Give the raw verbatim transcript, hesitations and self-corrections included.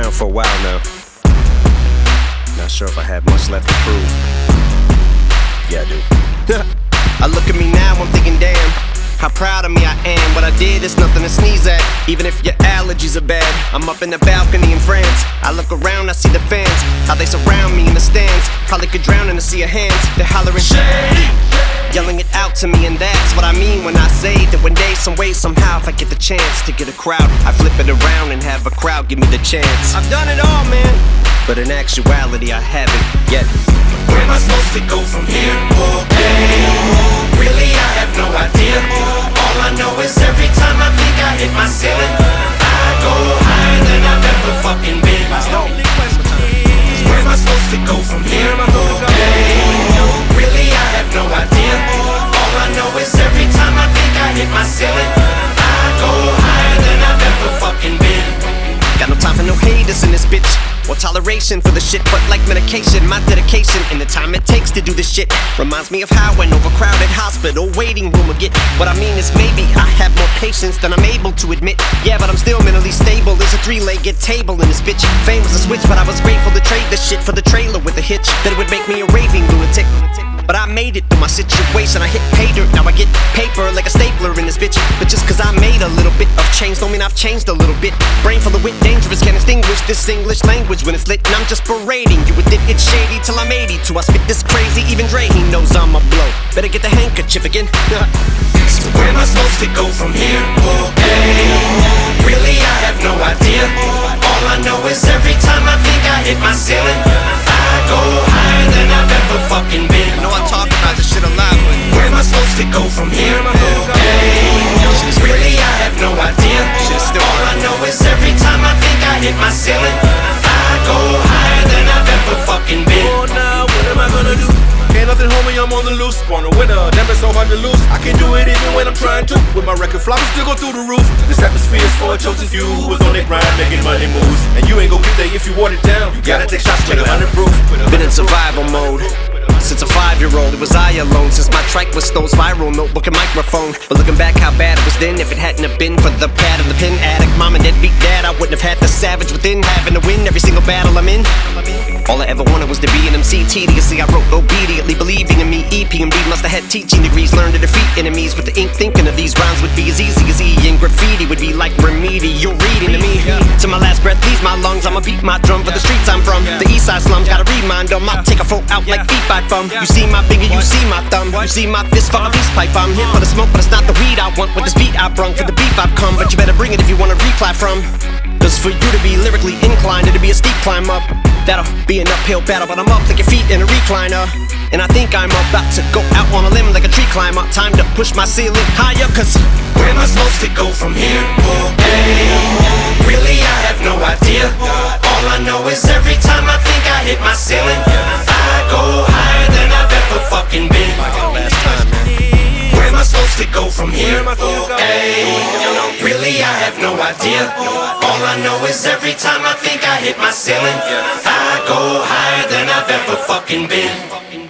around for a while now. Not sure if I have much left to prove. Yeah, I do. I look at me now, I'm thinking, damn, how proud of me I am. What I did is nothing to sneeze at, even if your allergies are bad. I'm up in the balcony in France. I look around, I see the fans, how they surround me in the stands. Probably could drown in a sea of hands. They're hollering shady, yelling it out to me, and that's what I mean when I say that one day, some way, somehow, if I get the chance to get a crowd, I flip it around and have a crowd give me the chance. I've done it all, man, but in actuality I haven't yet. Where am I supposed to go from here? Hey, really I have no idea. All I know is every time I think I hit my ceiling, I go higher than I've ever fucking been. Where am I supposed to go from here? Hey, really I have no idea. All I know is every time I think I hit my ceiling, I go higher than I've ever fucking been. Got no time for no haters in this bitch, or toleration for the shit, but like medication, my dedication and the time it takes to do this shit reminds me of how an overcrowded hospital waiting room would get. What I mean is maybe I have more patience than I'm able to admit. Yeah, but I'm still mentally stable. There's a three-legged table in this bitch. Fame was a switch, but I was grateful to trade the shit for the trailer with a hitch that it would make me a raving lunatic. But I made it through my situation. I hit pay dirt, now I get paper like a stapler in this bitch. But just cause I made a little bit of change don't mean I've changed a little bit. Brain full of wit, dangerous, can't extinguish this English language when it's lit. And I'm just berating you with it, it's shady till I'm eighty-two. I spit this crazy, even Dre, he knows I'm a blow. Better get the handkerchief again. So where am I supposed to go from here? Hey, really I have no idea. All I know is every time I think I hit my ceiling, I go higher than I've ever fucking been. I know I talk about this shit a lot, but where am I supposed to go from here? Hey, really I have no idea. All I know is every time I think I hit my ceiling, I go higher than I've ever fucking been. Oh, now what am I gonna do? Ain't nothing, homie, I'm on the loose. Born a winner, never so hard to lose. I can do it even when I'm trying to. With my record flop, still go through the roof. This atmosphere is for a chosen few who was on their grind, making money moves. And you ain't gon' get there if you want it down. You gotta take shots, make a hundred proof. been in survival mode since a five-year-old. It was I alone since my trike was Stone's viral notebook and microphone. But looking back how bad it was then, if it hadn't have been for the pad and the pin addict, mom and dad beat dad, I wouldn't have had the savage within, having to win every single battle I'm in. All I ever wanted was to be an M C. Tediously I wrote obediently, believing in me. E P M D must have had teaching degrees, learned to defeat enemies with the ink, thinking of these rhymes would be as easy as E. And graffiti would be like remedial reading to me. To my last breath leaves my lungs, I'ma beat my drum for the streets I'm from. The east side slums, gotta remind them, I'll take a folk out like feet by thumb. You see my finger, you see my thumb, you see my fist for a peace pipe. I'm here for the smoke, but it's not the weed I want. With this beat I brung, for the beef I've come, but you better bring it if you wanna reply from. Cause for you to be lyrically inclined, it'll be a steep climb up. That'll be an uphill battle, but I'm up like your feet in a recliner. And I think I'm about to go out on a limb like a tree climber. Time to push my ceiling higher, cause where am I supposed to go from here? Hey, really I have no idea. All I know is every time I think I hit my ceiling, I go higher than I've ever fucking been. Where am I supposed to go from here? Hey, really I have no idea. All I know is every time I think I hit my ceiling, I go higher than I've ever fucking been.